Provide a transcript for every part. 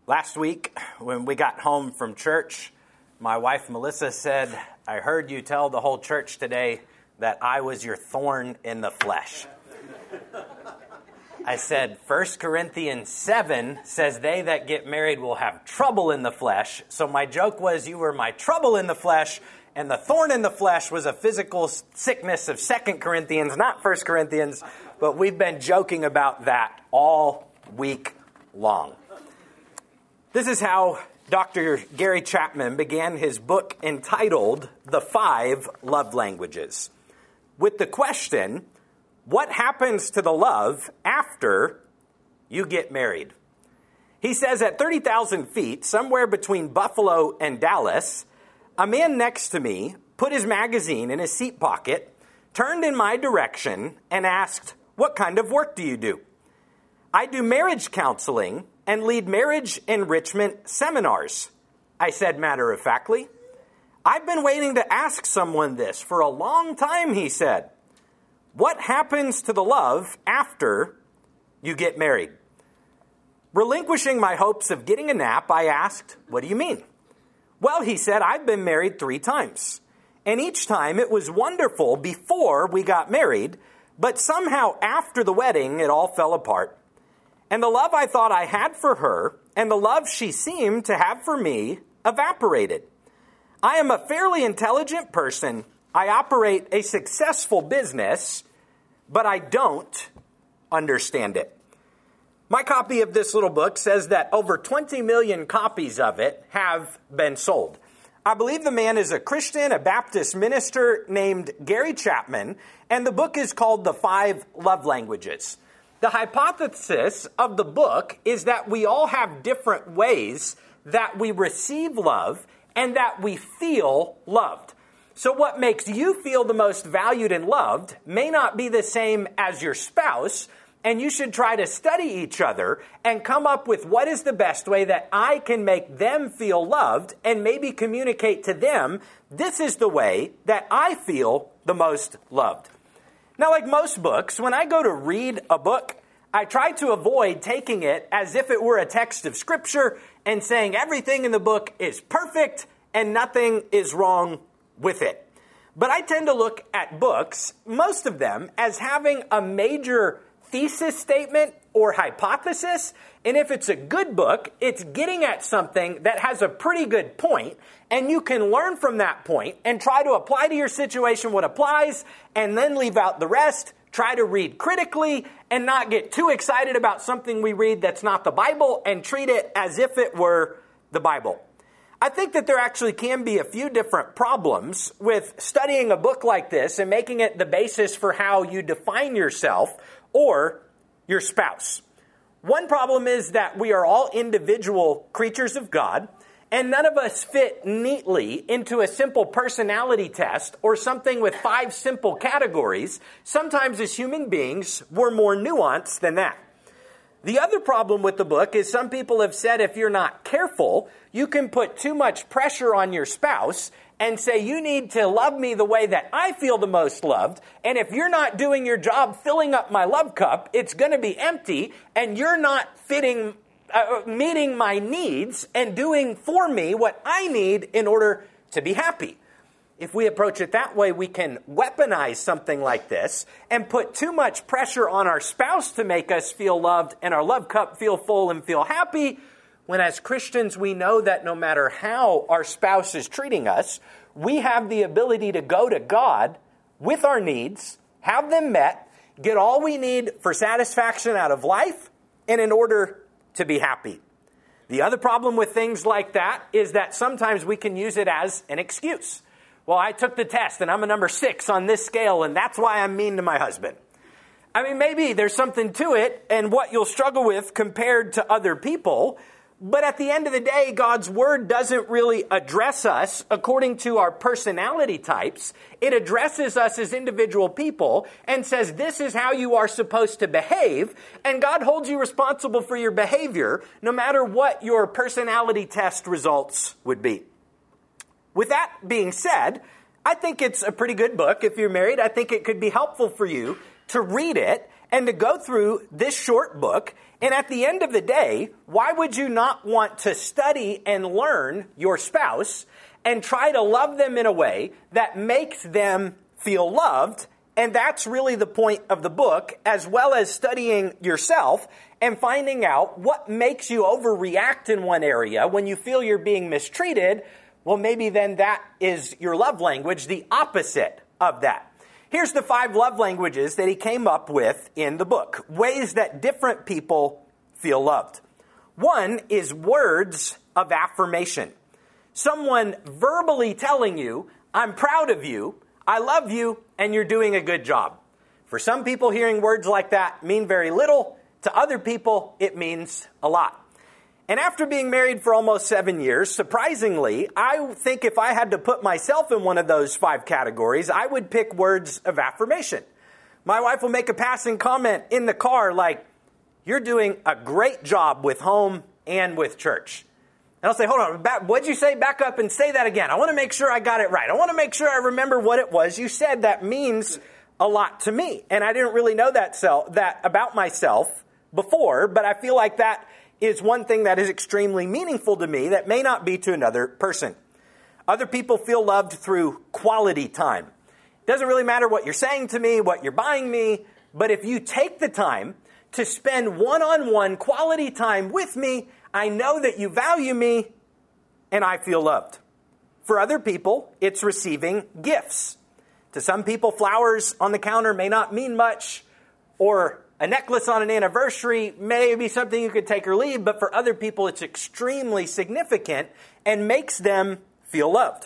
Last week, when we got home from church, my wife Melissa said, "I heard you tell the whole church today that I was your thorn in the flesh." I said, 1 Corinthians 7 says they that get married will have trouble in the flesh. So my joke was you were my trouble in the flesh, and the thorn in the flesh was a physical sickness of 2 Corinthians, not 1 Corinthians. But we've been joking about that all week long. This is how Dr. Gary Chapman began his book entitled The 5 Love Languages, with the question, what happens to the love after you get married? He says at 30,000 feet, somewhere between Buffalo and Dallas, a man next to me put his magazine in his seat pocket, turned in my direction, and asked, "What kind of work do you do?" "I do marriage counseling and lead marriage enrichment seminars," I said matter-of-factly. "I've been waiting to ask someone this for a long time," he said. "What happens to the love after you get married?" Relinquishing my hopes of getting a nap, I asked, "What do you mean?" "Well," he said, "I've been married 3 times. And each time it was wonderful before we got married, but somehow after the wedding it all fell apart. And the love I thought I had for her and the love she seemed to have for me evaporated. I am a fairly intelligent person. I operate a successful business, but I don't understand it." My copy of this little book says that over 20 million copies of it have been sold. I believe the man is a Christian, a Baptist minister named Gary Chapman, and the book is called The 5 Love Languages. The hypothesis of the book is that we all have different ways that we receive love and that we feel loved. So what makes you feel the most valued and loved may not be the same as your spouse, and you should try to study each other and come up with what is the best way that I can make them feel loved and maybe communicate to them, this is the way that I feel the most loved. Now, like most books, when I go to read a book, I try to avoid taking it as if it were a text of Scripture and saying everything in the book is perfect and nothing is wrong with it. But I tend to look at books, most of them, as having a major thesis statement or hypothesis, and if it's a good book, it's getting at something that has a pretty good point, and you can learn from that point and try to apply to your situation what applies, and then leave out the rest. Try to read critically and not get too excited about something we read that's not the Bible and treat it as if it were the Bible. I think that there actually can be a few different problems with studying a book like this and making it the basis for how you define yourself or your spouse. One problem is that we are all individual creatures of God, and none of us fit neatly into a simple personality test or something with 5 simple categories. Sometimes as human beings, we're more nuanced than that. The other problem with the book is some people have said if you're not careful, you can put too much pressure on your spouse and say, you need to love me the way that I feel the most loved. And if you're not doing your job filling up my love cup, it's going to be empty and you're not meeting my needs and doing for me what I need in order to be happy. If we approach it that way, we can weaponize something like this and put too much pressure on our spouse to make us feel loved and our love cup feel full and feel happy, when as Christians we know that no matter how our spouse is treating us, we have the ability to go to God with our needs, have them met, get all we need for satisfaction out of life, and in order to be happy. The other problem with things like that is that sometimes we can use it as an excuse. Well, I took the test and I'm a number 6 on this scale and that's why I'm mean to my husband. I mean, maybe there's something to it and what you'll struggle with compared to other people. But at the end of the day, God's Word doesn't really address us according to our personality types. It addresses us as individual people and says this is how you are supposed to behave. And God holds you responsible for your behavior no matter what your personality test results would be. With that being said, I think it's a pretty good book. If you're married, I think it could be helpful for you to read it and to go through this short book. And at the end of the day, why would you not want to study and learn your spouse and try to love them in a way that makes them feel loved? And that's really the point of the book, as well as studying yourself and finding out what makes you overreact in one area when you feel you're being mistreated. Well, maybe then that is your love language, the opposite of that. Here's the 5 love languages that he came up with in the book, ways that different people feel loved. 1 is words of affirmation. Someone verbally telling you, I'm proud of you, I love you, and you're doing a good job. For some people, hearing words like that mean very little. To other people, it means a lot. And after being married for almost 7 years, surprisingly, I think if I had to put myself in one of those 5 categories, I would pick words of affirmation. My wife will make a passing comment in the car like, you're doing a great job with home and with church. And I'll say, hold on, what'd you say? Back up and say that again. I want to make sure I got it right. I want to make sure I remember what it was you said. That means a lot to me. And I didn't really know that about myself before, but I feel like that is one thing that is extremely meaningful to me that may not be to another person. Other people feel loved through quality time. It doesn't really matter what you're saying to me, what you're buying me, but if you take the time to spend one-on-one quality time with me, I know that you value me and I feel loved. For other people, it's receiving gifts. To some people, flowers on the counter may not mean much, or a necklace on an anniversary may be something you could take or leave, but for other people, it's extremely significant and makes them feel loved.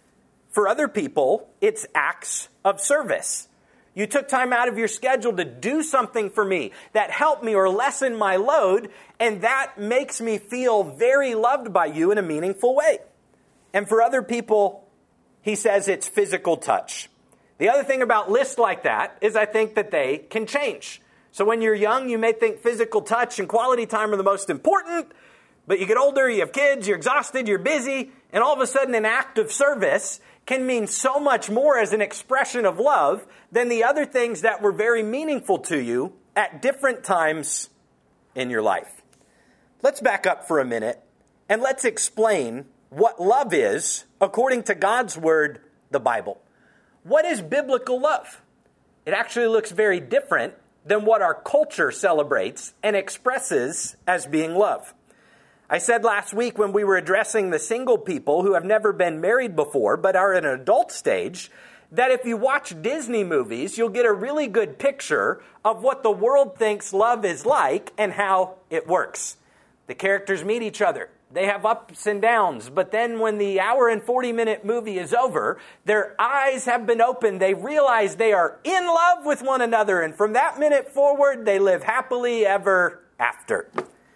For other people, it's acts of service. You took time out of your schedule to do something for me that helped me or lessen my load, and that makes me feel very loved by you in a meaningful way. And for other people, he says it's physical touch. The other thing about lists like that is I think that they can change. So when you're young, you may think physical touch and quality time are the most important, but you get older, you have kids, you're exhausted, you're busy, and all of a sudden an act of service can mean so much more as an expression of love than the other things that were very meaningful to you at different times in your life. Let's back up for a minute and let's explain what love is according to God's word, the Bible. What is biblical love? It actually looks very different than what our culture celebrates and expresses as being love. I said last week when we were addressing the single people who have never been married before but are in an adult stage, that if you watch Disney movies, you'll get a really good picture of what the world thinks love is like and how it works. The characters meet each other. They have ups and downs, but then when the hour and 40-minute movie is over, their eyes have been opened. They realize they are in love with one another, and from that minute forward, they live happily ever after.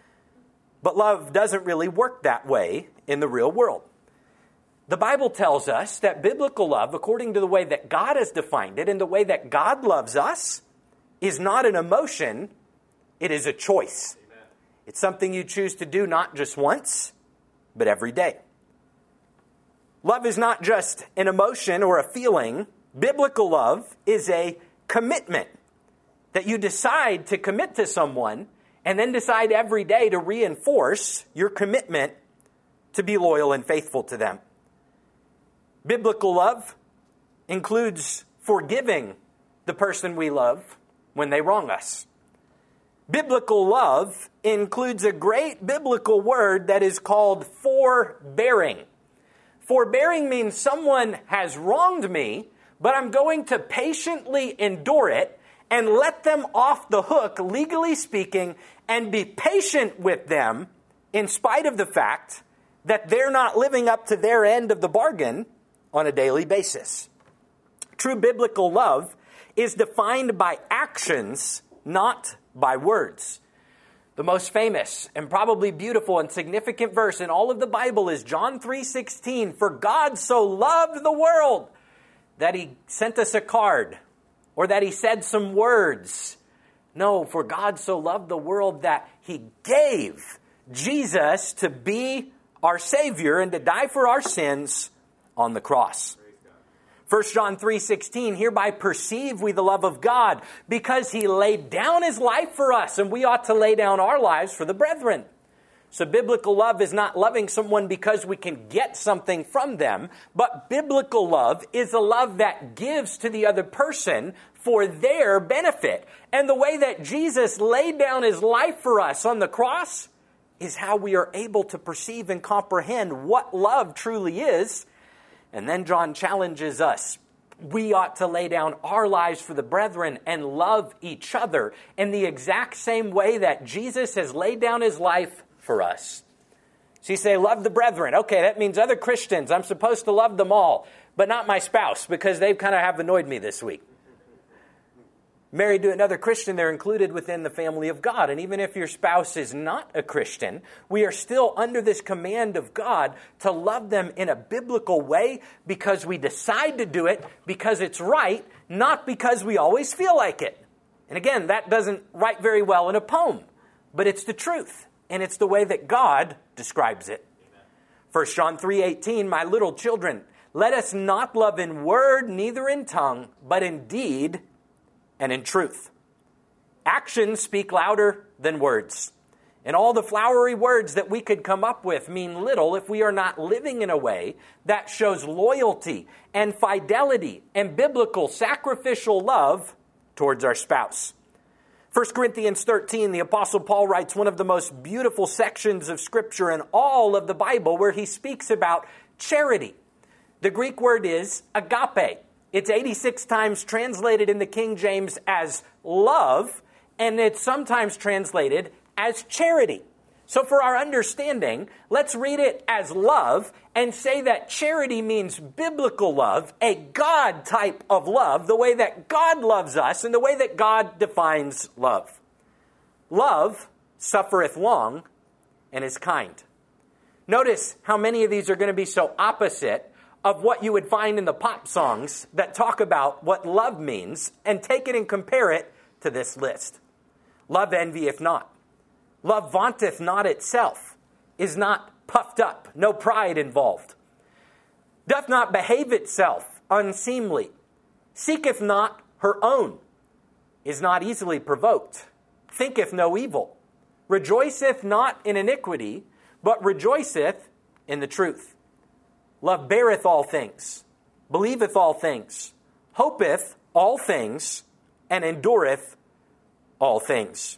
But love doesn't really work that way in the real world. The Bible tells us that biblical love, according to the way that God has defined it and the way that God loves us, is not an emotion, it is a choice. Amen. It's something you choose to do not just once, but every day. Love is not just an emotion or a feeling. Biblical love is a commitment that you decide to commit to someone and then decide every day to reinforce your commitment to be loyal and faithful to them. Biblical love includes forgiving the person we love when they wrong us. Biblical love includes a great biblical word that is called forbearing. Forbearing means someone has wronged me, but I'm going to patiently endure it and let them off the hook, legally speaking, and be patient with them in spite of the fact that they're not living up to their end of the bargain on a daily basis. True biblical love is defined by actions, not by words. The most famous and probably beautiful and significant verse in all of the Bible is John 3:16. For God so loved the world that he sent us a card or that he said some words. No, for God so loved the world that he gave Jesus to be our Savior and to die for our sins on the cross. 1 John 3:16, hereby perceive we the love of God, because he laid down his life for us, and we ought to lay down our lives for the brethren. So biblical love is not loving someone because we can get something from them, but biblical love is a love that gives to the other person for their benefit. And the way that Jesus laid down his life for us on the cross is how we are able to perceive and comprehend what love truly is. And then John challenges us. We ought to lay down our lives for the brethren and love each other in the exact same way that Jesus has laid down his life for us. So you say, love the brethren. Okay, that means other Christians. I'm supposed to love them all, but not my spouse, because they kind of have annoyed me this week. Married to another Christian, they're included within the family of God. And even if your spouse is not a Christian, we are still under this command of God to love them in a biblical way because we decide to do it because it's right, not because we always feel like it. And again, that doesn't write very well in a poem, but it's the truth. And it's the way that God describes it. 1 John 3:18, my little children, let us not love in word, neither in tongue, but in deed and in truth. Actions speak louder than words. And all the flowery words that we could come up with mean little if we are not living in a way that shows loyalty and fidelity and biblical sacrificial love towards our spouse. 1 Corinthians 13, the Apostle Paul writes one of the most beautiful sections of Scripture in all of the Bible where he speaks about charity. The Greek word is agape. It's 86 times translated in the King James as love, and it's sometimes translated as charity. So for our understanding, let's read it as love and say that charity means biblical love, a God type of love, the way that God loves us and the way that God defines love. Love suffereth long and is kind. Notice how many of these are going to be so opposite of what you would find in the pop songs that talk about what love means, and take it and compare it to this list. Love envieth not. Love vaunteth not itself, is not puffed up, no pride involved. Doth not behave itself unseemly, seeketh not her own, is not easily provoked, thinketh no evil, rejoiceth not in iniquity, but rejoiceth in the truth. Love beareth all things, believeth all things, hopeth all things, and endureth all things.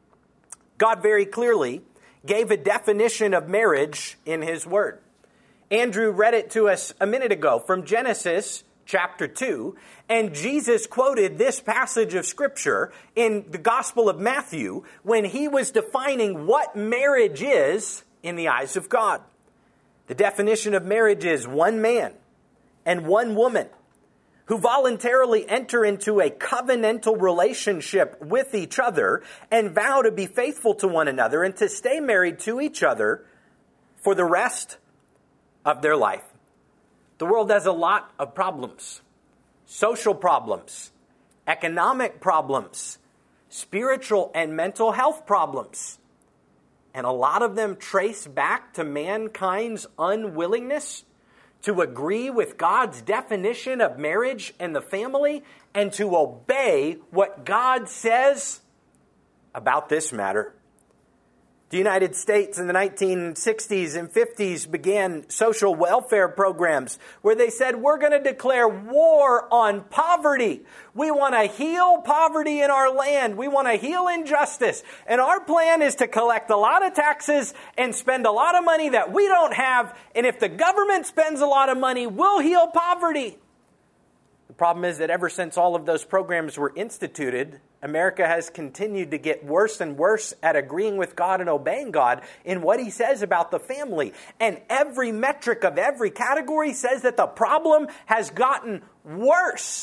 God very clearly gave a definition of marriage in his word. Andrew read it to us a minute ago from Genesis chapter 2, and Jesus quoted this passage of Scripture in the Gospel of Matthew when he was defining what marriage is in the eyes of God. The definition of marriage is one man and one woman who voluntarily enter into a covenantal relationship with each other and vow to be faithful to one another and to stay married to each other for the rest of their life. The world has a lot of problems. Social problems, economic problems, spiritual and mental health problems. And a lot of them trace back to mankind's unwillingness to agree with God's definition of marriage and the family and to obey what God says about this matter. The United States in the 1960s and 50s began social welfare programs where they said, we're going to declare war on poverty. We want to heal poverty in our land. We want to heal injustice. And our plan is to collect a lot of taxes and spend a lot of money that we don't have. And if the government spends a lot of money, we'll heal poverty. The problem is that ever since all of those programs were instituted, America has continued to get worse and worse at agreeing with God and obeying God in what he says about the family. And every metric of every category says that the problem has gotten worse.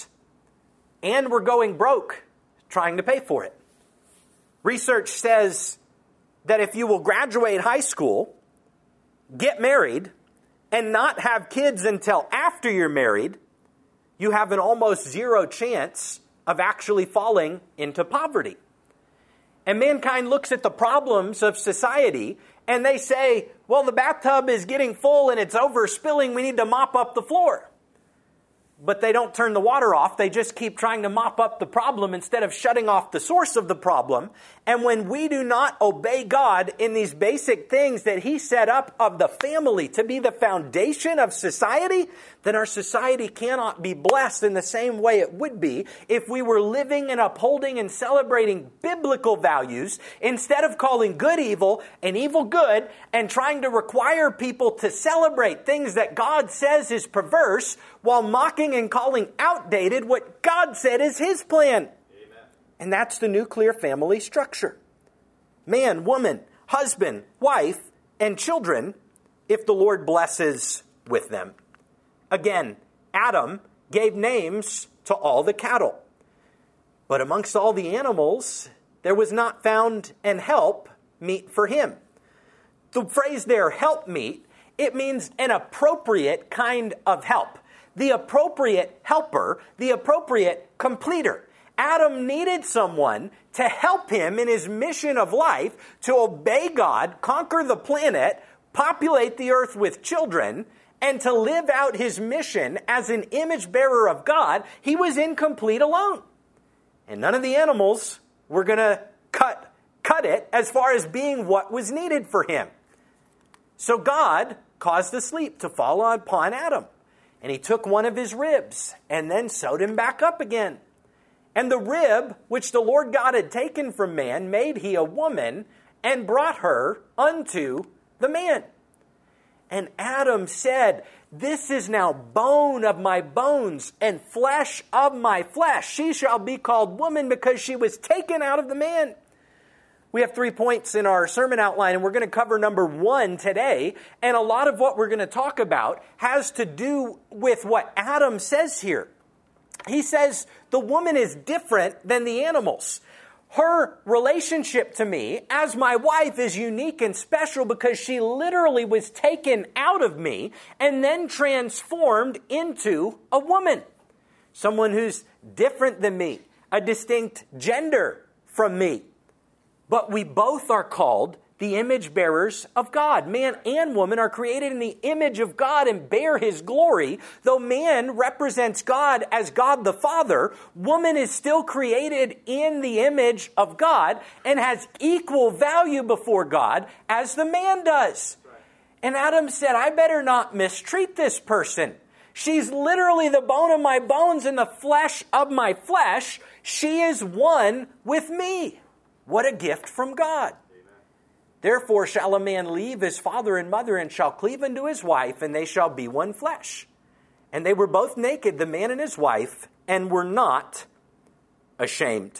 And we're going broke trying to pay for it. Research says that if you will graduate high school, get married, and not have kids until after you're married, you have an almost zero chance of actually falling into poverty. And mankind looks at the problems of society and they say, well, the bathtub is getting full and it's overspilling. We need to mop up the floor. but they don't turn the water off. They just keep trying to mop up the problem instead of shutting off the source of the problem. And when we do not obey God in these basic things that He set up of the family to be the foundation of society, then our society cannot be blessed in the same way it would be if we were living and upholding and celebrating biblical values instead of calling good evil and evil good and trying to require people to celebrate things that God says is perverse while mocking and calling outdated what God said is His plan. And that's the nuclear family structure. Man, woman, husband, wife, and children, if the Lord blesses with them. Again, Adam gave names to all the cattle. But amongst all the animals, there was not found an help meet for him. The phrase there, help meet, it means an appropriate kind of help. The appropriate helper, the appropriate completer. Adam needed someone to help him in his mission of life to obey God, conquer the planet, populate the earth with children, and to live out his mission as an image bearer of God. He was incomplete alone. And none of the animals were going to cut it as far as being what was needed for him. So God caused a sleep to fall upon Adam. And He took one of his ribs and then sewed him back up again. And the rib, which the Lord God had taken from man, made He a woman and brought her unto the man. And Adam said, this is now bone of my bones and flesh of my flesh. She shall be called woman because she was taken out of the man. We have 3 points in our sermon outline, and we're going to cover number 1 today. And a lot of what we're going to talk about has to do with what Adam says here. He says the woman is different than the animals. Her relationship to me as my wife is unique and special because she literally was taken out of me and then transformed into a woman. Someone who's different than me, a distinct gender from me. But we both are called the image bearers of God. Man and woman are created in the image of God and bear His glory. Though man represents God as God the Father, woman is still created in the image of God and has equal value before God as the man does. And Adam said, I better not mistreat this person. She's literally the bone of my bones and the flesh of my flesh. She is one with me. What a gift from God. Therefore shall a man leave his father and mother and shall cleave unto his wife, and they shall be one flesh. And they were both naked, the man and his wife, and were not ashamed.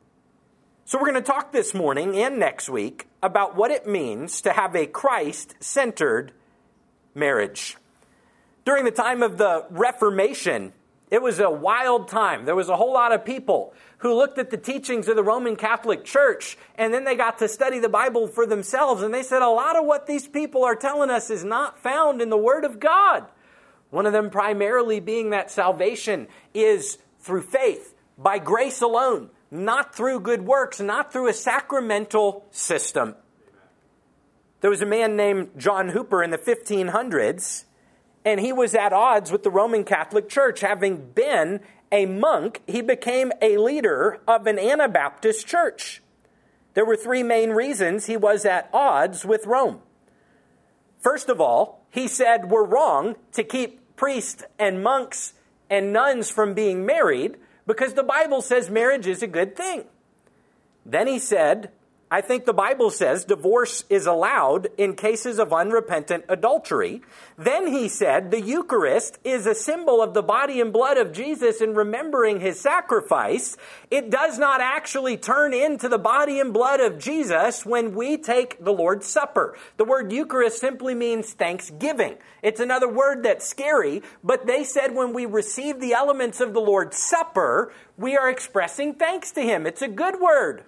So we're going to talk this morning and next week about what it means to have a Christ-centered marriage. During the time of the Reformation, it was a wild time. There was a whole lot of people who looked at the teachings of the Roman Catholic Church, and then they got to study the Bible for themselves, and they said a lot of what these people are telling us is not found in the Word of God. One of them primarily being that salvation is through faith, by grace alone, not through good works, not through a sacramental system. There was a man named John Hooper in the 1500s, and he was at odds with the Roman Catholic Church. Having been a monk, he became a leader of an Anabaptist church. There were 3 main reasons he was at odds with Rome. First of all, he said we're wrong to keep priests and monks and nuns from being married because the Bible says marriage is a good thing. Then he said, I think the Bible says divorce is allowed in cases of unrepentant adultery. Then he said the Eucharist is a symbol of the body and blood of Jesus in remembering His sacrifice. It does not actually turn into the body and blood of Jesus when we take the Lord's Supper. The word Eucharist simply means thanksgiving. It's another word that's scary, but they said when we receive the elements of the Lord's Supper, we are expressing thanks to Him. It's a good word.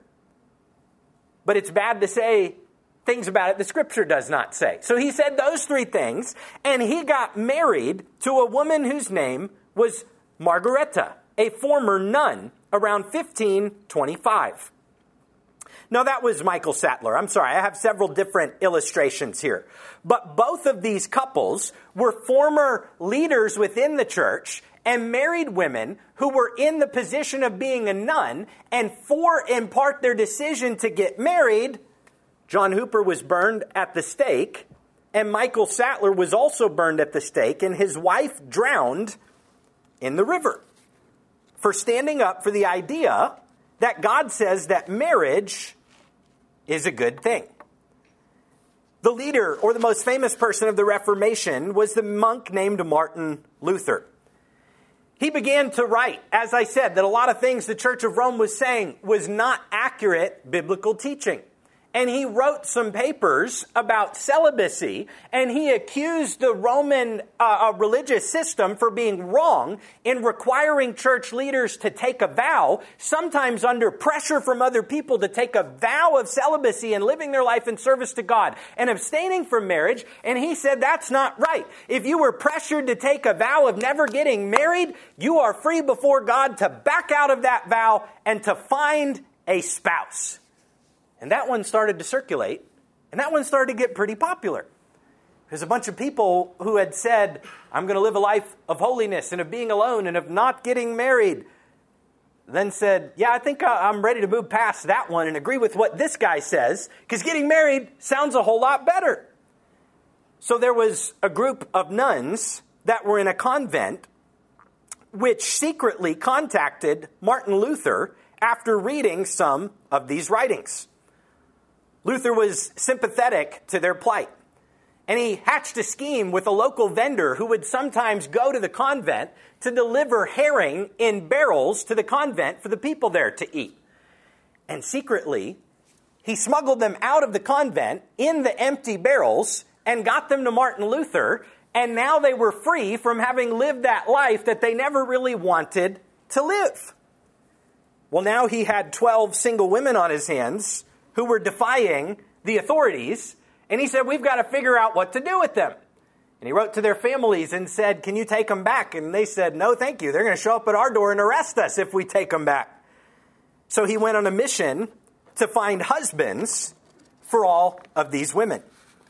But it's bad to say things about it the Scripture does not say. So he said those 3 things, and he got married to a woman whose name was Margareta, a former nun, around 1525. Now that was Michael Sattler. I'm sorry, I have several different illustrations here. But both of these couples were former leaders within the church, and married women who were in the position of being a nun, and for in part their decision to get married, John Hooper was burned at the stake, and Michael Sattler was also burned at the stake, and his wife drowned in the river for standing up for the idea that God says that marriage is a good thing. The leader, or the most famous person of the Reformation, was the monk named Martin Luther. He began to write, as I said, that a lot of things the Church of Rome was saying was not accurate biblical teaching. And he wrote some papers about celibacy, and he accused the Roman religious system for being wrong in requiring church leaders to take a vow, sometimes under pressure from other people, to take a vow of celibacy and living their life in service to God and abstaining from marriage. And he said that's not right. If you were pressured to take a vow of never getting married, you are free before God to back out of that vow and to find a spouse. And that one started to circulate, and that one started to get pretty popular. There's a bunch of people who had said, I'm going to live a life of holiness and of being alone and of not getting married. Then said, yeah, I think I'm ready to move past that one and agree with what this guy says, because getting married sounds a whole lot better. So there was a group of nuns that were in a convent which secretly contacted Martin Luther after reading some of these writings. Luther was sympathetic to their plight, and he hatched a scheme with a local vendor who would sometimes go to the convent to deliver herring in barrels to the convent for the people there to eat. And secretly, he smuggled them out of the convent in the empty barrels and got them to Martin Luther, and now they were free from having lived that life that they never really wanted to live. Well, now he had 12 single women on his hands who were defying the authorities, and he said, we've got to figure out what to do with them. And he wrote to their families and said, can you take them back? And they said, no, thank you. They're going to show up at our door and arrest us if we take them back. So he went on a mission to find husbands for all of these women.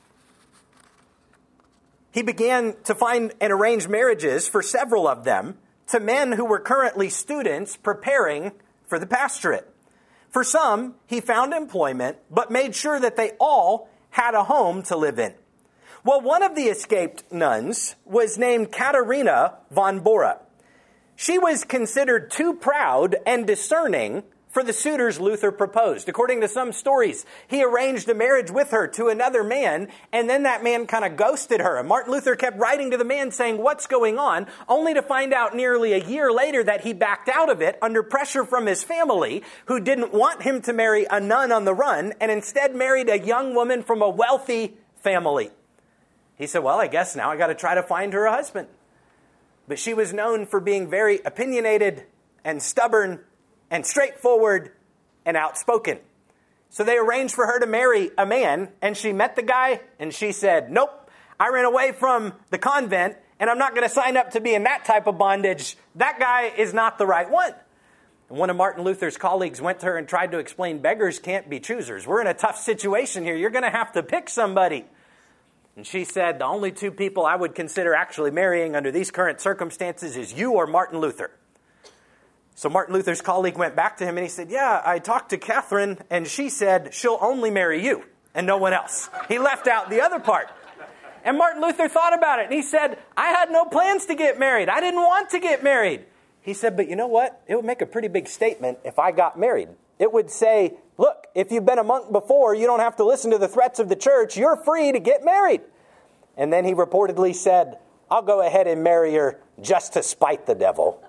He began to find and arrange marriages for several of them to men who were currently students preparing for the pastorate. For some, he found employment, but made sure that they all had a home to live in. Well, one of the escaped nuns was named Katharina von Bora. She was considered too proud and discerning for the suitors Luther proposed. According to some stories, he arranged a marriage with her to another man, and then that man kind of ghosted her. And Martin Luther kept writing to the man saying, what's going on? Only to find out nearly a year later that he backed out of it under pressure from his family, who didn't want him to marry a nun on the run, and instead married a young woman from a wealthy family. He said, well, I guess now I got to try to find her a husband. But she was known for being very opinionated and stubborn and straightforward and outspoken. So they arranged for her to marry a man, and she met the guy, and she said, nope, I ran away from the convent, and I'm not going to sign up to be in that type of bondage. That guy is not the right one. And one of Martin Luther's colleagues went to her and tried to explain, beggars can't be choosers. We're in a tough situation here. You're going to have to pick somebody. And she said, the only two people I would consider actually marrying under these current circumstances is you or Martin Luther. So Martin Luther's colleague went back to him and he said, yeah, I talked to Catherine and she said she'll only marry you and no one else. He left out the other part. And Martin Luther thought about it and he said, I had no plans to get married. I didn't want to get married. He said, but you know what? It would make a pretty big statement if I got married. It would say, look, if you've been a monk before, you don't have to listen to the threats of the church. You're free to get married. And then he reportedly said, I'll go ahead and marry her just to spite the devil.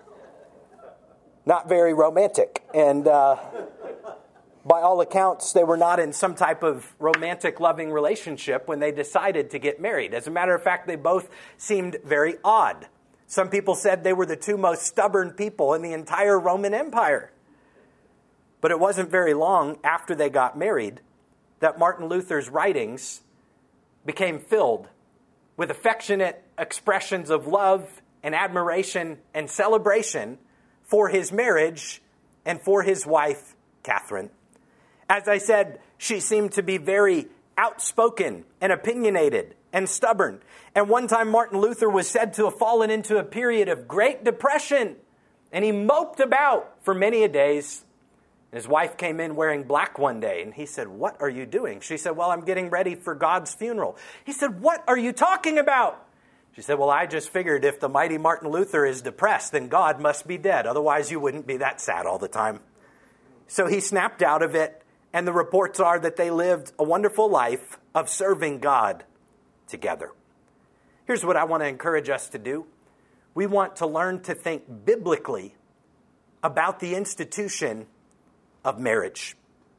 Not very romantic. And by all accounts, they were not in some type of romantic, loving relationship when they decided to get married. As a matter of fact, they both seemed very odd. Some people said they were the two most stubborn people in the entire Roman Empire. But it wasn't very long after they got married that Martin Luther's writings became filled with affectionate expressions of love and admiration and celebration for his marriage and for his wife, Catherine. As I said, she seemed to be very outspoken and opinionated and stubborn. And one time Martin Luther was said to have fallen into a period of great depression, and he moped about for many a days. His wife came in wearing black one day, and he said, "What are you doing?" She said, "Well, I'm getting ready for God's funeral." He said, "What are you talking about?" She said, "Well, I just figured if the mighty Martin Luther is depressed, then God must be dead. Otherwise, you wouldn't be that sad all the time." So he snapped out of it, and the reports are that they lived a wonderful life of serving God together. Here's what I want to encourage us to do. We want to learn to think biblically about the institution of marriage.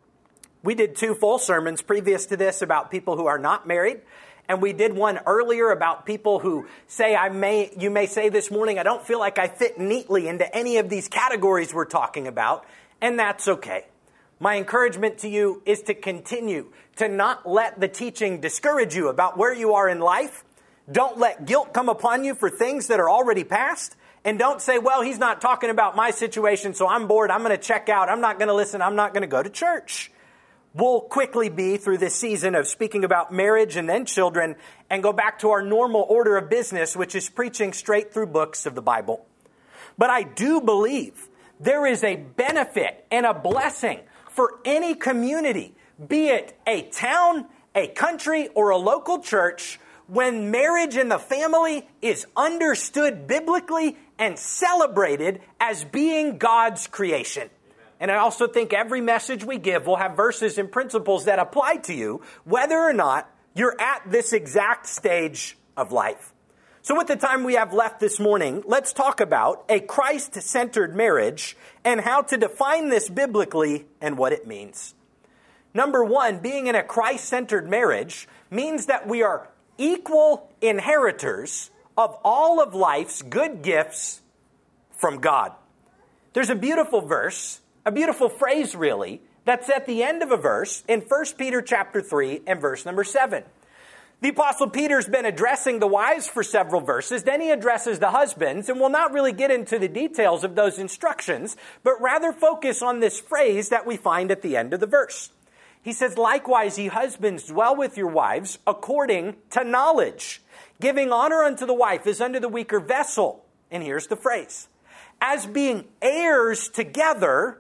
We did 2 full sermons previous to this about people who are not married, and we did one earlier about people who say, you may say this morning, "I don't feel like I fit neatly into any of these categories we're talking about," and that's okay. My encouragement to you is to continue to not let the teaching discourage you about where you are in life. Don't let guilt come upon you for things that are already past. And don't say, "Well, he's not talking about my situation, so I'm bored. I'm going to check out. I'm not going to listen. I'm not going to go to church." We'll quickly be through this season of speaking about marriage and then children and go back to our normal order of business, which is preaching straight through books of the Bible. But I do believe there is a benefit and a blessing for any community, be it a town, a country, or a local church, when marriage and the family is understood biblically and celebrated as being God's creation. And I also think every message we give will have verses and principles that apply to you, whether or not you're at this exact stage of life. So with the time we have left this morning, let's talk about a Christ-centered marriage and how to define this biblically and what it means. Number one, being in a Christ-centered marriage means that we are equal inheritors of all of life's good gifts from God. There's a beautiful verse, a beautiful phrase really, that's at the end of a verse in 1 Peter chapter 3 and verse number 7. The Apostle Peter's been addressing the wives for several verses. Then he addresses the husbands, and we'll not really get into the details of those instructions, but rather focus on this phrase that we find at the end of the verse. He says, "Likewise, ye husbands, dwell with your wives according to knowledge, giving honor unto the wife as unto the weaker vessel." And here's the phrase: "As being heirs together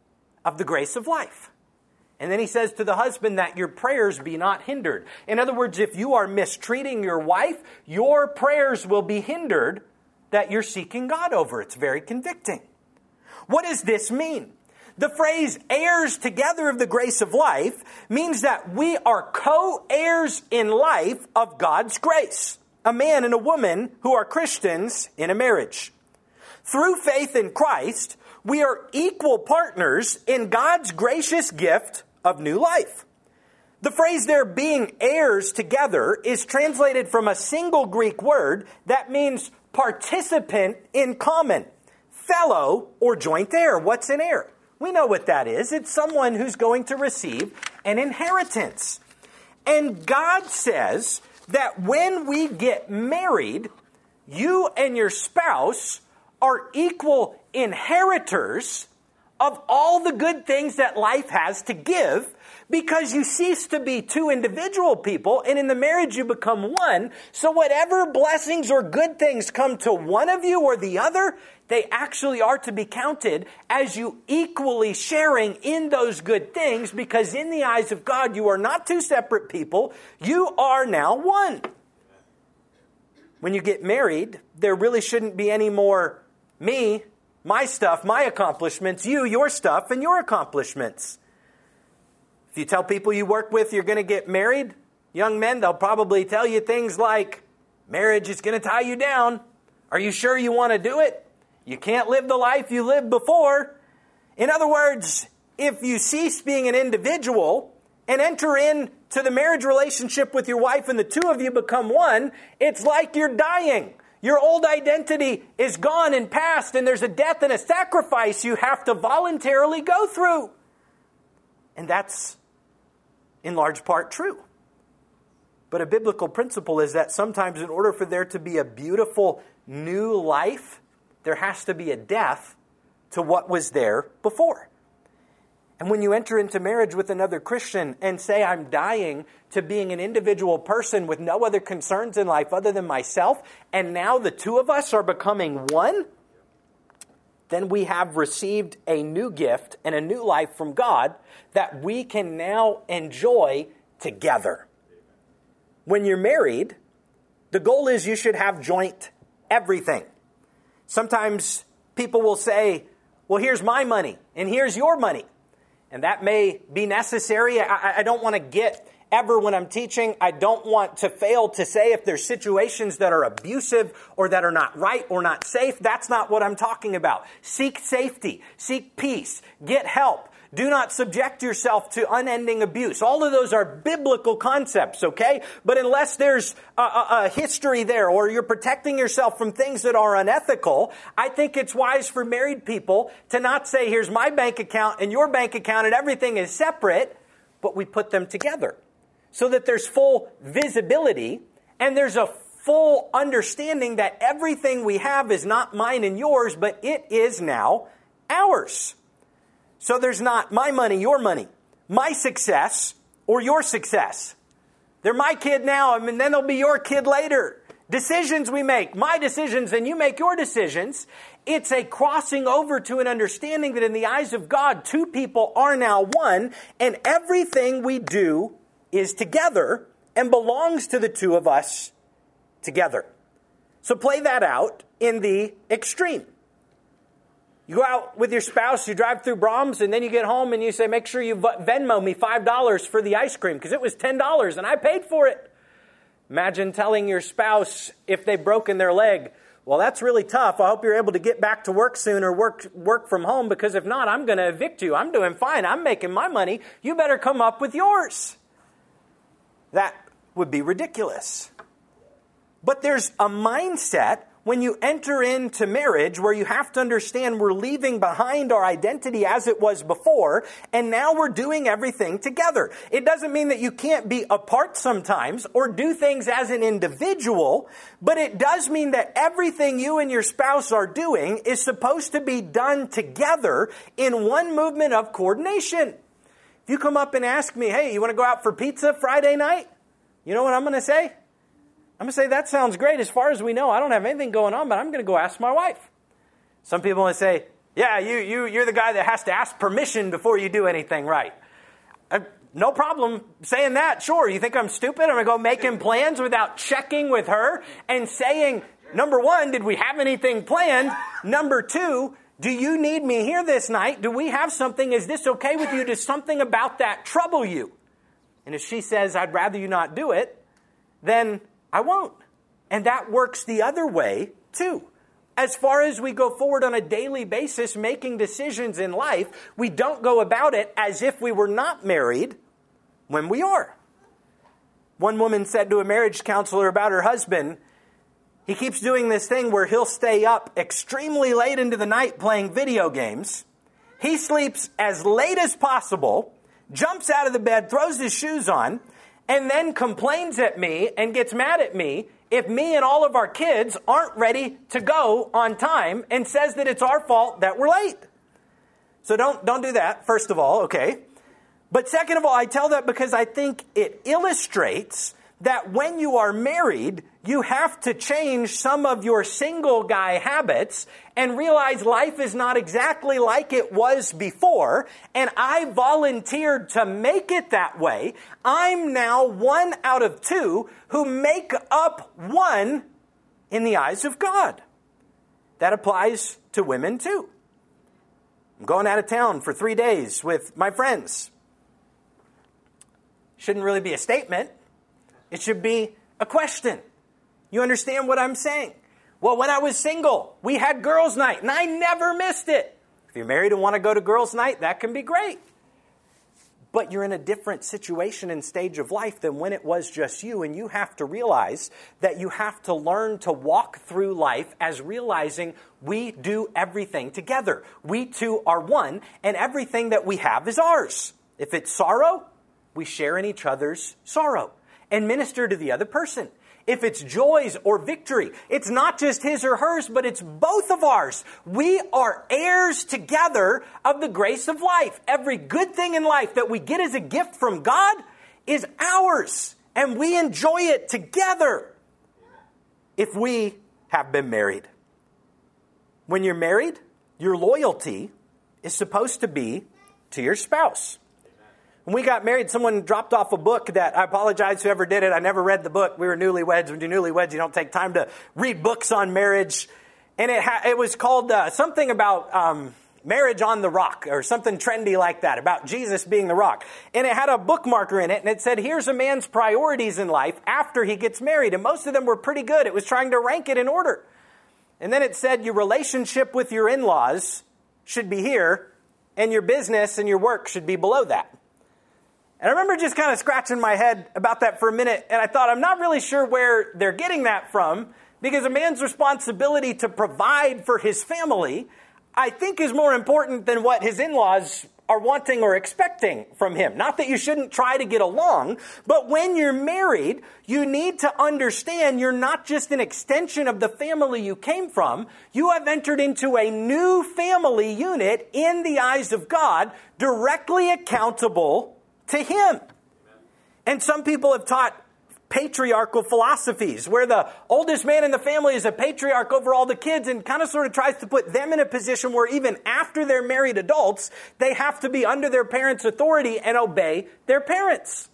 of the grace of life." And then he says to the husband that your prayers be not hindered. In other words, if you are mistreating your wife, your prayers will be hindered that you're seeking God over. It's very convicting. What does this mean? The phrase heirs together of the grace of life means that we are co-heirs in life of God's grace. A man and a woman who are Christians in a marriage. Through faith in Christ, we are equal partners in God's gracious gift of new life. The phrase there, being heirs together, is translated from a single Greek word that means participant in common, fellow or joint heir. What's an heir? We know what that is. It's someone who's going to receive an inheritance. And God says that when we get married, you and your spouse are equal inheritors of all the good things that life has to give, because you cease to be two individual people, and in the marriage you become one. So whatever blessings or good things come to one of you or the other, they actually are to be counted as you equally sharing in those good things, because in the eyes of God, you are not two separate people. You are now one. When you get married, there really shouldn't be any more me, my stuff, my accomplishments, you, your stuff, and your accomplishments. If you tell people you work with you're going to get married, young men, they'll probably tell you things like, marriage is going to tie you down. Are you sure you want to do it? You can't live the life you lived before. In other words, if you cease being an individual and enter into the marriage relationship with your wife and the two of you become one, it's like you're dying. Your old identity is gone and past, and there's a death and a sacrifice you have to voluntarily go through. And that's in large part true. But a biblical principle is that sometimes in order for there to be a beautiful new life, there has to be a death to what was there before. And when you enter into marriage with another Christian and say, I'm dying to being an individual person with no other concerns in life other than myself, and now the two of us are becoming one, then we have received a new gift and a new life from God that we can now enjoy together. When you're married, the goal is you should have joint everything. Sometimes people will say, well, here's my money and here's your money. And that may be necessary. I don't want to get ever when I'm teaching, I don't want to fail to say if there's situations that are abusive or that are not right or not safe. That's not what I'm talking about. Seek safety. Seek peace. Get help. Do not subject yourself to unending abuse. All of those are biblical concepts, okay? But unless there's a history there or you're protecting yourself from things that are unethical, I think it's wise for married people to not say, here's my bank account and your bank account and everything is separate, but we put them together so that there's full visibility and there's a full understanding that everything we have is not mine and yours, but it is now ours. So there's not my money, your money, my success, or your success. They're my kid now, and then they'll be your kid later. Decisions we make, my decisions, and you make your decisions. It's a crossing over to an understanding that in the eyes of God, two people are now one, and everything we do is together and belongs to the two of us together. So play that out in the extreme. You go out with your spouse, you drive through Brahms, and then you get home and you say, make sure you Venmo me $5 for the ice cream because it was $10 and I paid for it. Imagine telling your spouse if they've broken their leg, well, that's really tough. I hope you're able to get back to work soon or work from home because if not, I'm going to evict you. I'm doing fine. I'm making my money. You better come up with yours. That would be ridiculous. But there's a mindset when you enter into marriage where you have to understand we're leaving behind our identity as it was before, and now we're doing everything together. It doesn't mean that you can't be apart sometimes or do things as an individual, but it does mean that everything you and your spouse are doing is supposed to be done together in one movement of coordination. If you come up and ask me, hey, you want to go out for pizza Friday night? You know what I'm going to say? I'm going to say, that sounds great. As far as we know, I don't have anything going on, but I'm going to go ask my wife. Some people will say, yeah, you're the guy that has to ask permission before you do anything right. No problem saying that. Sure, you think I'm stupid? I'm going to go making plans without checking with her and saying, number one, did we have anything planned? Number two, do you need me here this night? Do we have something? Is this okay with you? Does something about that trouble you? And if she says, I'd rather you not do it, then I won't. And that works the other way, too. As far as we go forward on a daily basis making decisions in life, we don't go about it as if we were not married when we are. One woman said to a marriage counselor about her husband, he keeps doing this thing where he'll stay up extremely late into the night playing video games. He sleeps as late as possible, jumps out of the bed, throws his shoes on, and then complains at me and gets mad at me if me and all of our kids aren't ready to go on time and says that it's our fault that we're late. So don't do that, first of all, okay? But second of all, I tell that because I think it illustrates that when you are married, you have to change some of your single guy habits and realize life is not exactly like it was before, and I volunteered to make it that way. I'm now one out of two who make up one in the eyes of God. That applies to women too. I'm going out of town for 3 days with my friends. Shouldn't really be a statement. It should be a question. You understand what I'm saying? Well, when I was single, we had girls' night, and I never missed it. If you're married and want to go to girls' night, that can be great. But you're in a different situation and stage of life than when it was just you, and you have to realize that you have to learn to walk through life as realizing we do everything together. We two are one, and everything that we have is ours. If it's sorrow, we share in each other's sorrow. and minister to the other person. If it's joys or victory, it's not just his or hers, but it's both of ours. We are heirs together of the grace of life. Every good thing in life that we get as a gift from God is ours, and we enjoy it together if we have been married. When you're married, your loyalty is supposed to be to your spouse. When we got married, someone dropped off a book that, I apologize whoever did it. I never read the book. We were newlyweds. When you're newlyweds, you don't take time to read books on marriage. And it was called something about marriage on the rock, or something trendy like that, about Jesus being the rock. And it had a bookmarker in it, and it said, here's a man's priorities in life after he gets married. And most of them were pretty good. It was trying to rank it in order. And then it said your relationship with your in-laws should be here, and your business and your work should be below that. And I remember just kind of scratching my head about that for a minute, and I thought, I'm not really sure where they're getting that from, because a man's responsibility to provide for his family, I think, is more important than what his in-laws are wanting or expecting from him. Not that you shouldn't try to get along, but when you're married, you need to understand you're not just an extension of the family you came from. You have entered into a new family unit in the eyes of God, directly accountable to him. And some people have taught patriarchal philosophies, where the oldest man in the family is a patriarch over all the kids, and kind of sort of tries to put them in a position where even after they're married adults, they have to be under their parents' authority and obey their parents.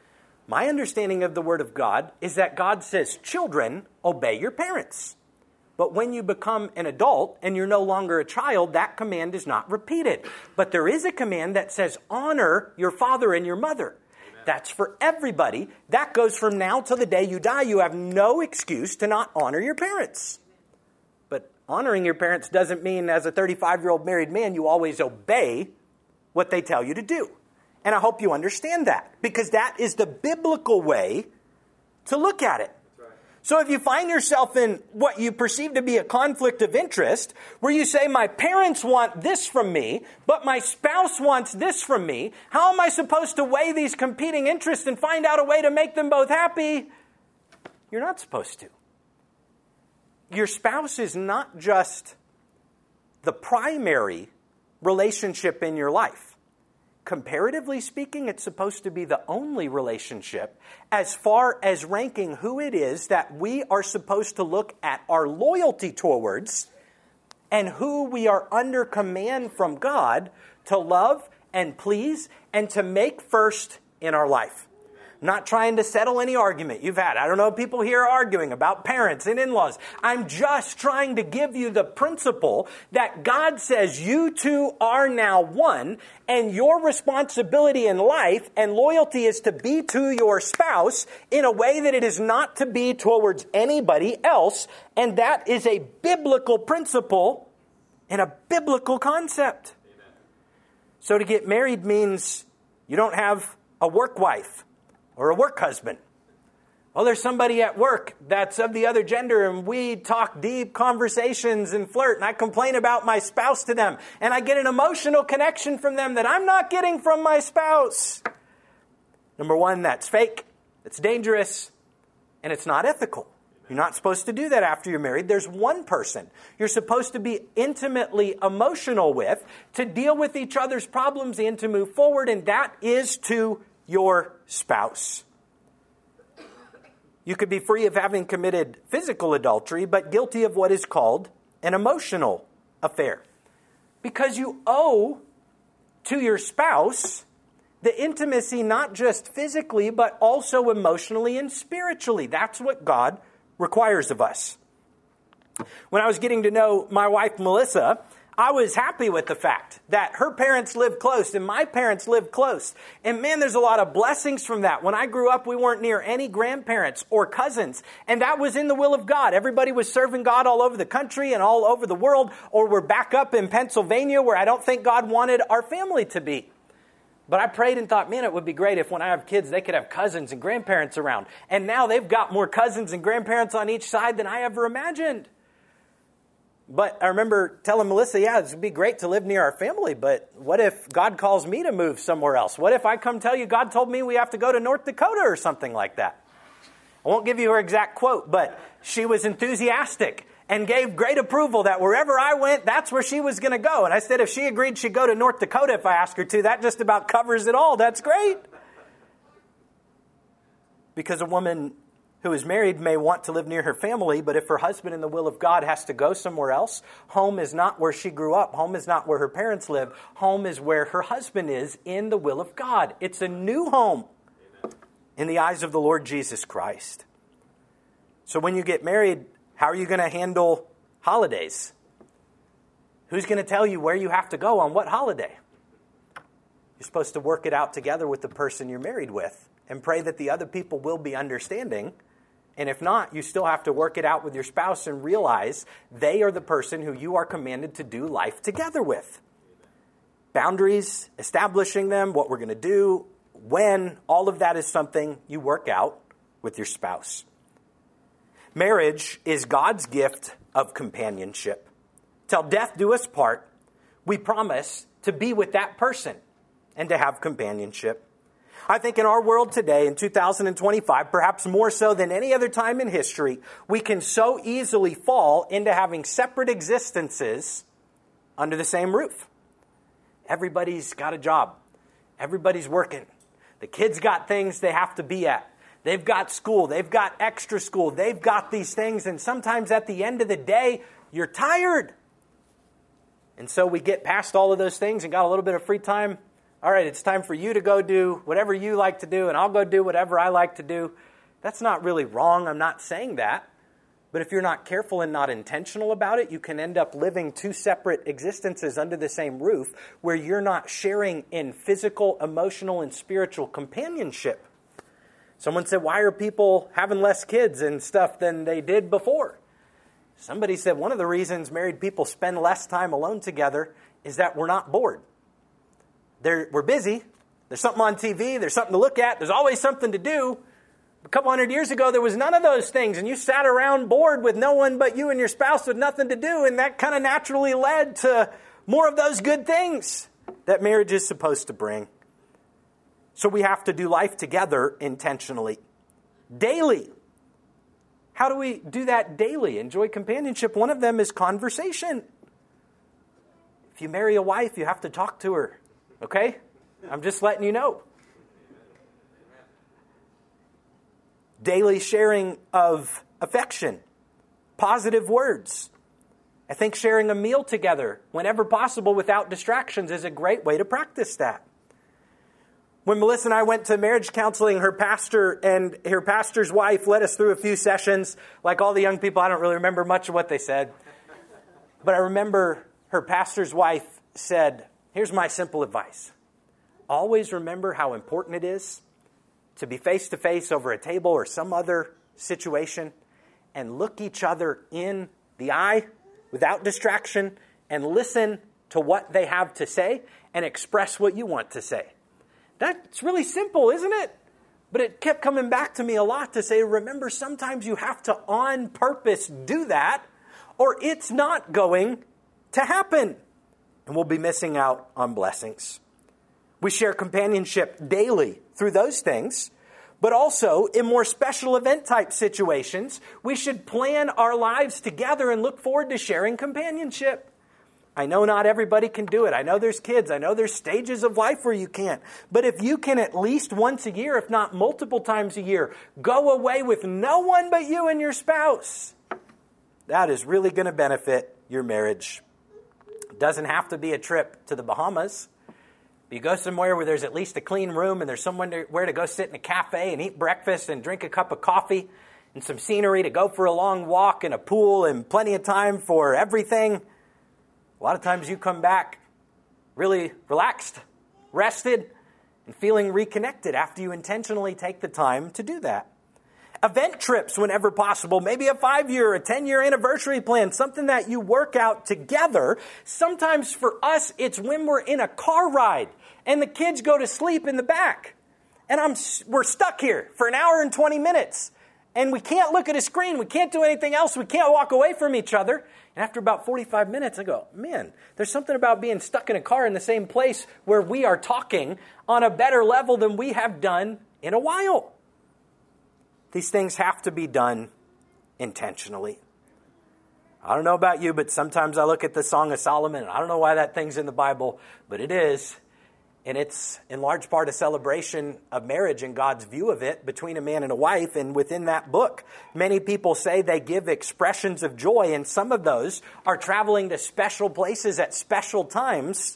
My understanding of the Word of God is that God says, children, obey your parents. But when you become an adult and you're no longer a child, that command is not repeated. But there is a command that says, honor your father and your mother. Amen. That's for everybody. That goes from now till the day you die. You have no excuse to not honor your parents. But honoring your parents doesn't mean, as a 35-year-old married man, you always obey what they tell you to do. And I hope you understand that, because that is the biblical way to look at it. So if you find yourself in what you perceive to be a conflict of interest, where you say, my parents want this from me, but my spouse wants this from me, how am I supposed to weigh these competing interests and find out a way to make them both happy? You're not supposed to. Your spouse is not just the primary relationship in your life. Comparatively speaking, it's supposed to be the only relationship as far as ranking who it is that we are supposed to look at our loyalty towards, and who we are under command from God to love and please and to make first in our life. I'm not trying to settle any argument you've had. I don't know, people here arguing about parents and in-laws. I'm just trying to give you the principle that God says you two are now one, and your responsibility in life and loyalty is to be to your spouse in a way that it is not to be towards anybody else. And that is a biblical principle and a biblical concept. Amen. So to get married means you don't have a work wife or a work husband. Well, there's somebody at work that's of the other gender, and we talk deep conversations and flirt, and I complain about my spouse to them, and I get an emotional connection from them that I'm not getting from my spouse. Number one, that's fake, it's dangerous, and it's not ethical. You're not supposed to do that after you're married. There's one person you're supposed to be intimately emotional with, to deal with each other's problems and to move forward, and that is to your spouse. You could be free of having committed physical adultery, but guilty of what is called an emotional affair. Because you owe to your spouse the intimacy, not just physically, but also emotionally and spiritually. That's what God requires of us. When I was getting to know my wife, Melissa, I was happy with the fact that her parents lived close and my parents lived close. And man, there's a lot of blessings from that. When I grew up, we weren't near any grandparents or cousins. And that was in the will of God. Everybody was serving God all over the country and all over the world. Or we're back up in Pennsylvania, where I don't think God wanted our family to be. But I prayed and thought, man, it would be great if when I have kids, they could have cousins and grandparents around. And now they've got more cousins and grandparents on each side than I ever imagined. But I remember telling Melissa, yeah, it would be great to live near our family, but what if God calls me to move somewhere else? What if I come tell you God told me we have to go to North Dakota or something like that? I won't give you her exact quote, but she was enthusiastic and gave great approval that wherever I went, that's where she was going to go. And I said if she agreed she'd go to North Dakota if I asked her to, that just about covers it all. That's great. Because a woman who is married may want to live near her family, but if her husband in the will of God has to go somewhere else, home is not where she grew up. Home is not where her parents live. Home is where her husband is in the will of God. It's a new home in the eyes of the Lord Jesus Christ. So when you get married, how are you going to handle holidays? Who's going to tell you where you have to go on what holiday? You're supposed to work it out together with the person you're married with and pray that the other people will be understanding. And if not, you still have to work it out with your spouse and realize they are the person who you are commanded to do life together with. Boundaries, establishing them, what we're going to do, when, all of that is something you work out with your spouse. Marriage is God's gift of companionship. Till death do us part, we promise to be with that person and to have companionship. I think in our world today, in 2025, perhaps more so than any other time in history, we can so easily fall into having separate existences under the same roof. Everybody's got a job. Everybody's working. The kids got things they have to be at. They've got school. They've got extra school. They've got these things. And sometimes at the end of the day, you're tired. And so we get past all of those things and got a little bit of free time. All right, it's time for you to go do whatever you like to do, and I'll go do whatever I like to do. That's not really wrong. I'm not saying that. But if you're not careful and not intentional about it, you can end up living two separate existences under the same roof where you're not sharing in physical, emotional, and spiritual companionship. Someone said, why are people having less kids and stuff than they did before? Somebody said one of the reasons married people spend less time alone together is that we're not bored. We're busy. There's something on TV. There's something to look at. There's always something to do. A couple hundred years ago, there was none of those things, and you sat around bored with no one but you and your spouse with nothing to do, and that kind of naturally led to more of those good things that marriage is supposed to bring. So we have to do life together intentionally, daily. How do we do that daily? Enjoy companionship. One of them is conversation. If you marry a wife, you have to talk to her, okay? I'm just letting you know. Daily sharing of affection, positive words. I think sharing a meal together, whenever possible, without distractions, is a great way to practice that. When Melissa and I went to marriage counseling, her pastor and her pastor's wife led us through a few sessions. Like all the young people, I don't really remember much of what they said. But I remember her pastor's wife said, here's my simple advice. Always remember how important it is to be face-to-face over a table or some other situation and look each other in the eye without distraction and listen to what they have to say and express what you want to say. That's really simple, isn't it? But it kept coming back to me a lot to say, remember, sometimes you have to on purpose do that or it's not going to happen. And we'll be missing out on blessings. We share companionship daily through those things, but also in more special event type situations, we should plan our lives together and look forward to sharing companionship. I know not everybody can do it. I know there's kids. I know there's stages of life where you can't. But if you can at least once a year, if not multiple times a year, go away with no one but you and your spouse, that is really going to benefit your marriage. It doesn't have to be a trip to the Bahamas. You go somewhere where there's at least a clean room and there's somewhere to go sit in a cafe and eat breakfast and drink a cup of coffee and some scenery to go for a long walk and a pool and plenty of time for everything. A lot of times you come back really relaxed, rested, and feeling reconnected after you intentionally take the time to do that. Event trips whenever possible, maybe a 5-year, a 10-year anniversary plan, something that you work out together. Sometimes for us, it's when we're in a car ride and the kids go to sleep in the back. And we're stuck here for an hour and 20 minutes. And we can't look at a screen. We can't do anything else. We can't walk away from each other. And after about 45 minutes, I go, man, there's something about being stuck in a car in the same place where we are talking on a better level than we have done in a while. These things have to be done intentionally. I don't know about you, but sometimes I look at the Song of Solomon, and I don't know why that thing's in the Bible, but it is. And it's in large part a celebration of marriage and God's view of it between a man and a wife. And within that book, many people say they give expressions of joy. And some of those are traveling to special places at special times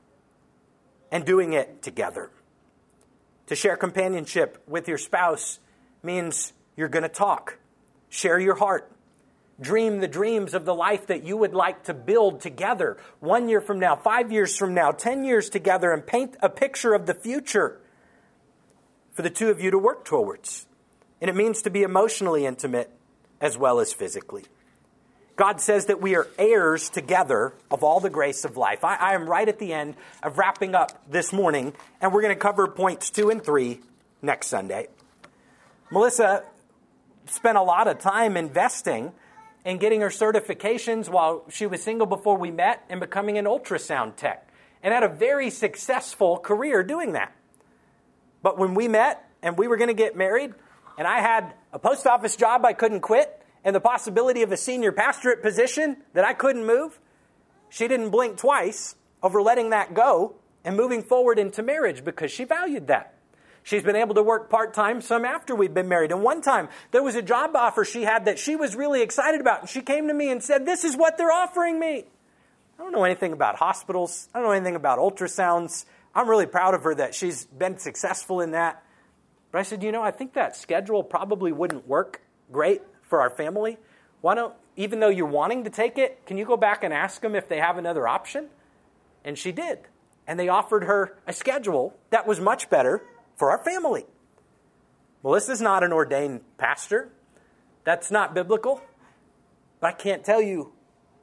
and doing it together. To share companionship with your spouse means you're going to talk, share your heart, dream the dreams of the life that you would like to build together 1 year from now, 5 years from now, 10 years together, and paint a picture of the future for the two of you to work towards. And it means to be emotionally intimate as well as physically. God says that we are heirs together of all the grace of life. I am right at the end of wrapping up this morning, and we're going to cover points 2 and 3 next Sunday. Melissa spent a lot of time investing in getting her certifications while she was single before we met and becoming an ultrasound tech, and had a very successful career doing that. But when we met and we were going to get married, and I had a post office job I couldn't quit and the possibility of a senior pastorate position that I couldn't move, she didn't blink twice over letting that go and moving forward into marriage because she valued that. She's been able to work part-time some after we've been married. And one time, there was a job offer she had that she was really excited about. And she came to me and said, "This is what they're offering me." I don't know anything about hospitals. I don't know anything about ultrasounds. I'm really proud of her that she's been successful in that. But I said, I think that schedule probably wouldn't work great for our family. Why don't, even though you're wanting to take it, can you go back and ask them if they have another option? And she did. And they offered her a schedule that was much better for our family. Melissa's not an ordained pastor. That's not biblical. But I can't tell you,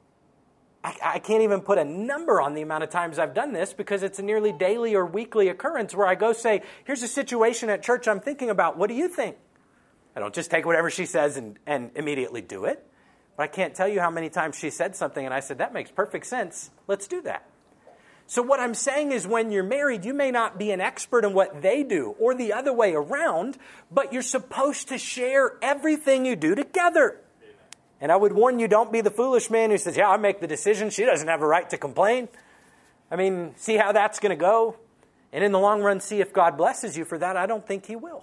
I can't even put a number on the amount of times I've done this because it's a nearly daily or weekly occurrence where I go say, "Here's a situation at church I'm thinking about. What do you think?" I don't just take whatever she says and immediately do it. But I can't tell you how many times she said something and I said, "That makes perfect sense. Let's do that." So what I'm saying is when you're married, you may not be an expert in what they do or the other way around, but you're supposed to share everything you do together. And I would warn you, don't be the foolish man who says, "Yeah, I make the decision. She doesn't have a right to complain." I mean, see how that's going to go. And in the long run, see if God blesses you for that. I don't think he will.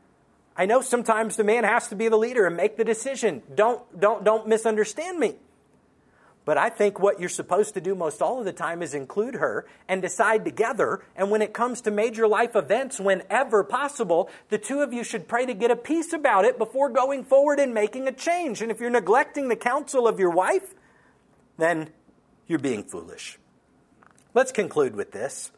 I know sometimes the man has to be the leader and make the decision. Don't misunderstand me. But I think what you're supposed to do most all of the time is include her and decide together. And when it comes to major life events, whenever possible, the two of you should pray to get a peace about it before going forward and making a change. And if you're neglecting the counsel of your wife, then you're being foolish. Let's conclude with this.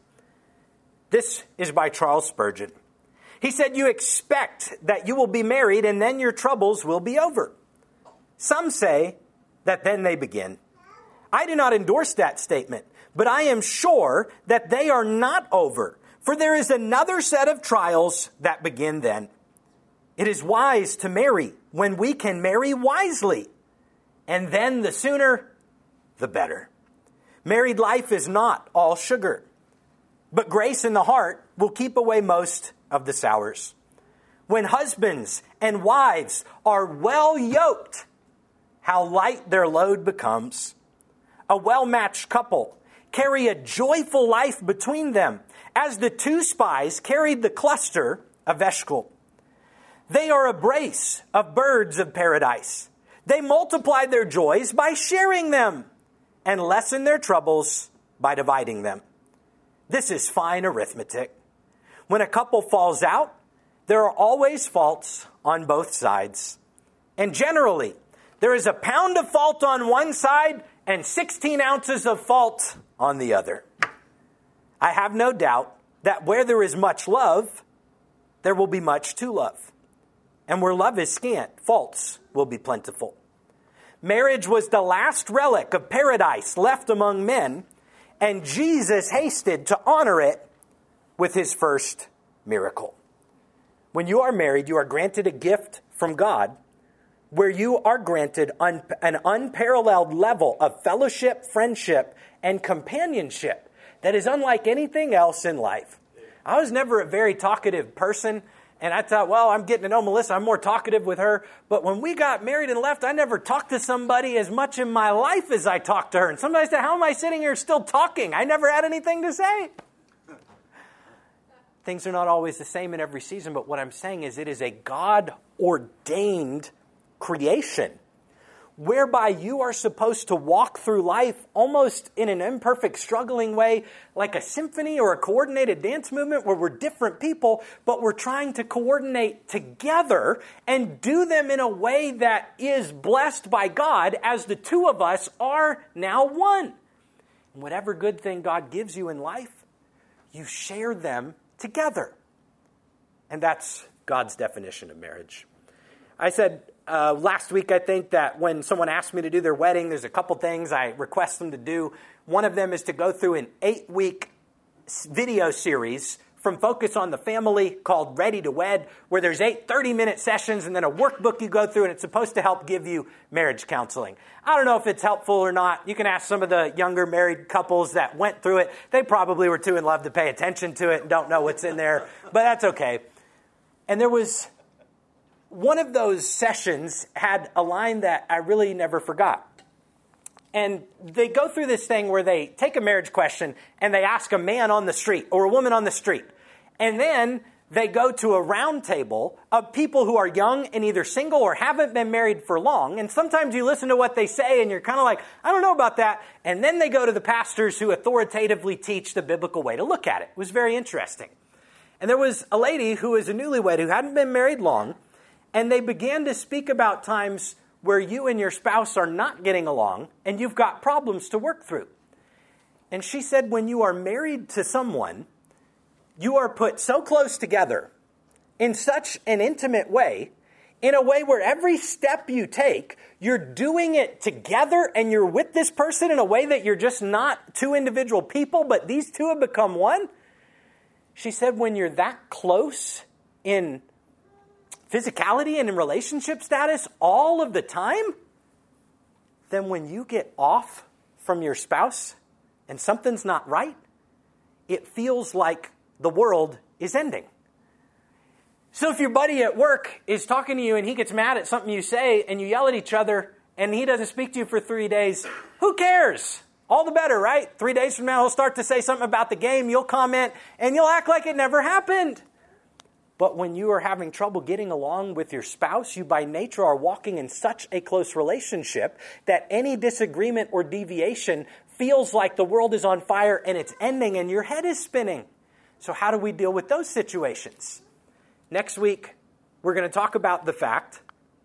This is by Charles Spurgeon. He said, "You expect that you will be married and then your troubles will be over. Some say that then they begin. I do not endorse that statement, but I am sure that they are not over, for there is another set of trials that begin then. It is wise to marry when we can marry wisely, and then the sooner, the better. Married life is not all sugar, but grace in the heart will keep away most of the sours. When husbands and wives are well yoked, how light their load becomes. A well-matched couple carry a joyful life between them, as the two spies carried the cluster of Eshcol. They are a brace of birds of paradise. They multiply their joys by sharing them, and lessen their troubles by dividing them. This is fine arithmetic. When a couple falls out, there are always faults on both sides. And generally, there is a pound of fault on one side and 16 ounces of fault on the other. I have no doubt that where there is much love, there will be much to love. And where love is scant, faults will be plentiful. Marriage was the last relic of paradise left among men, and Jesus hasted to honor it with his first miracle. When you are married, you are granted a gift from God where you are granted an unparalleled level of fellowship, friendship, and companionship that is unlike anything else in life. I was never a very talkative person, And I thought, well, I'm getting to know Melissa. I'm more talkative with her. But when we got married and left, I never talked to somebody as much in my life as I talked to her. And somebody said, how am I sitting here still talking? I never had anything to say. Things are not always the same in every season, but what I'm saying is it is a God-ordained creation whereby you are supposed to walk through life almost in an imperfect, struggling way, like a symphony or a coordinated dance movement where we're different people, but we're trying to coordinate together and do them in a way that is blessed by God as the two of us are now one. And whatever good thing God gives you in life, you share them together. And that's God's definition of marriage. I said last week, I think, that when someone asks me to do their wedding, there's a couple things I request them to do. One of them is to go through an 8-week video series from Focus on the Family called Ready to Wed, where there's 8 30-minute sessions and then a workbook you go through, and it's supposed to help give you marriage counseling. I don't know if it's helpful or not. You can ask some of the younger married couples that went through it. They probably were too in love to pay attention to it and don't know what's in there, but that's okay. And there was one of those sessions had a line that I really never forgot. And they go through this thing where they take a marriage question and they ask a man on the street or a woman on the street. And then they go to a round table of people who are young and either single or haven't been married for long. And sometimes you listen to what they say and you're kind of like, I don't know about that. And then they go to the pastors who authoritatively teach the biblical way to look at it. It was very interesting. And there was a lady who was a newlywed who hadn't been married long. And they began to speak about times where you and your spouse are not getting along and you've got problems to work through. And she said, when you are married to someone, you are put so close together in such an intimate way, in a way where every step you take, you're doing it together and you're with this person in a way that you're just not two individual people, but these two have become one. She said, when you're that close in physicality and in relationship status all of the time, then when you get off from your spouse and something's not right, it feels like the world is ending. So if your buddy at work is talking to you and he gets mad at something you say and you yell at each other and he doesn't speak to you for 3 days, who cares? All the better, right? 3 days from now, he'll start to say something about the game, you'll comment, and you'll act like it never happened. But when you are having trouble getting along with your spouse, you by nature are walking in such a close relationship that any disagreement or deviation feels like the world is on fire and it's ending and your head is spinning. So how do we deal with those situations? Next week, we're going to talk about the fact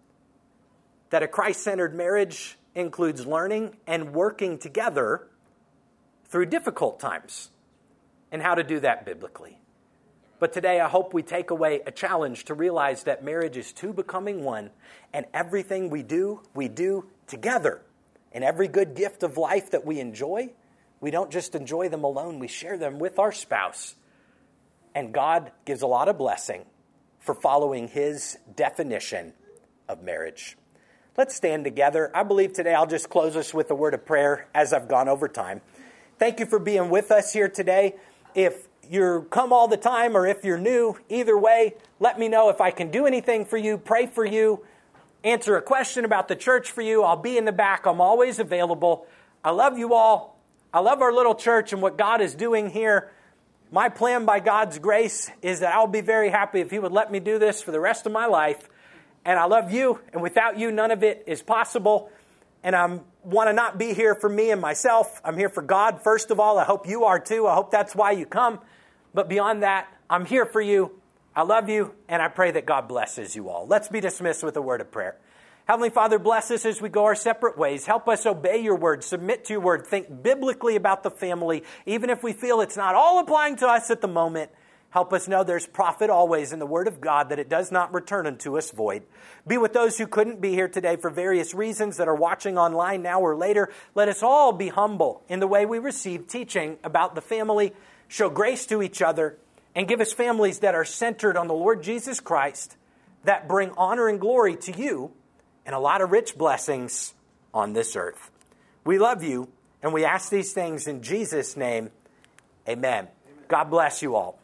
that a Christ-centered marriage includes learning and working together through difficult times and how to do that biblically. But today, I hope we take away a challenge to realize that marriage is two becoming one, and everything we do together. And every good gift of life that we enjoy, we don't just enjoy them alone, we share them with our spouse. And God gives a lot of blessing for following His definition of marriage. Let's stand together. I believe today I'll just close us with a word of prayer as I've gone over time. Thank you for being with us here today. If you come all the time or if you're new, either way, let me know if I can do anything for you, pray for you, answer a question about the church for you. I'll be in the back. I'm always available. I love you all. I love our little church and what God is doing here. My plan by God's grace is that I'll be very happy if He would let me do this for the rest of my life. And I love you, and without you, none of it is possible. And I want to not be here for me and myself. I'm here for God, first of all. I hope you are too. I hope that's why you come. But beyond that, I'm here for you. I love you, and I pray that God blesses you all. Let's be dismissed with a word of prayer. Heavenly Father, bless us as we go our separate ways. Help us obey your word, submit to your word, think biblically about the family, even if we feel it's not all applying to us at the moment. Help us know there's profit always in the word of God, that it does not return unto us void. Be with those who couldn't be here today for various reasons that are watching online now or later. Let us all be humble in the way we receive teaching about the family, show grace to each other, and give us families that are centered on the Lord Jesus Christ, that bring honor and glory to you, and a lot of rich blessings on this earth. We love you, and we ask these things in Jesus' name. Amen. God bless you all.